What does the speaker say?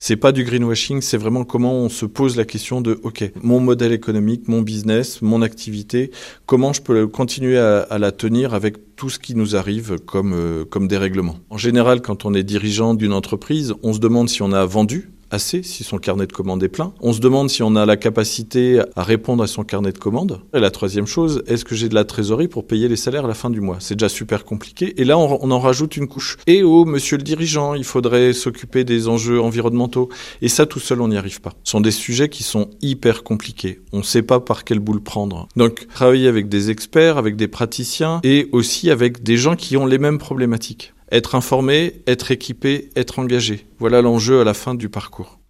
C'est pas du greenwashing, c'est vraiment comment on se pose la question de OK, mon modèle économique, mon business, mon activité, comment je peux continuer à la tenir avec tout ce qui nous arrive comme dérèglement. En général, quand on est dirigeant d'une entreprise, on se demande si on a vendu assez, si son carnet de commandes est plein. On se demande si on a la capacité à répondre à son carnet de commandes. Et la troisième chose, est-ce que j'ai de la trésorerie pour payer les salaires à la fin du mois ? C'est déjà super compliqué. Et là, on en rajoute une couche. Et monsieur le dirigeant, il faudrait s'occuper des enjeux environnementaux. Et ça, tout seul, on n'y arrive pas. Ce sont des sujets qui sont hyper compliqués. On ne sait pas par quelle boule prendre. Donc, travailler avec des experts, avec des praticiens et aussi avec des gens qui ont les mêmes problématiques. Être informé, être équipé, être engagé. Voilà l'enjeu à la fin du parcours.